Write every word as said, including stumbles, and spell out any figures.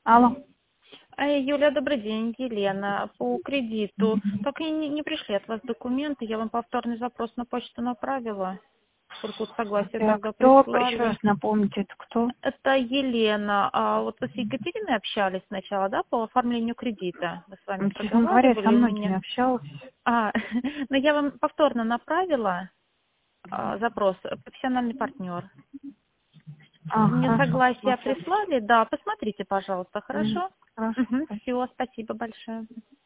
Алло. Э, Юлия, добрый день, Елена. По кредиту. Так и не, не пришли от вас документы. Я вам повторный запрос на почту направила. Только вот согласие Это тогда кто? Еще прислали. раз напомните, это кто? Это Елена. А вот вы с Екатериной общались сначала, да, по оформлению кредита? Мы с вами Ну, честно говоря, я со проговаривали у многими меня. общалась. А, но я вам повторно направила а, запрос. Профессиональный партнер. А, Мне хорошо, согласие смотрю. прислали, да, посмотрите, пожалуйста, Мгм. хорошо? Хорошо, Угу, спасибо. все, спасибо большое.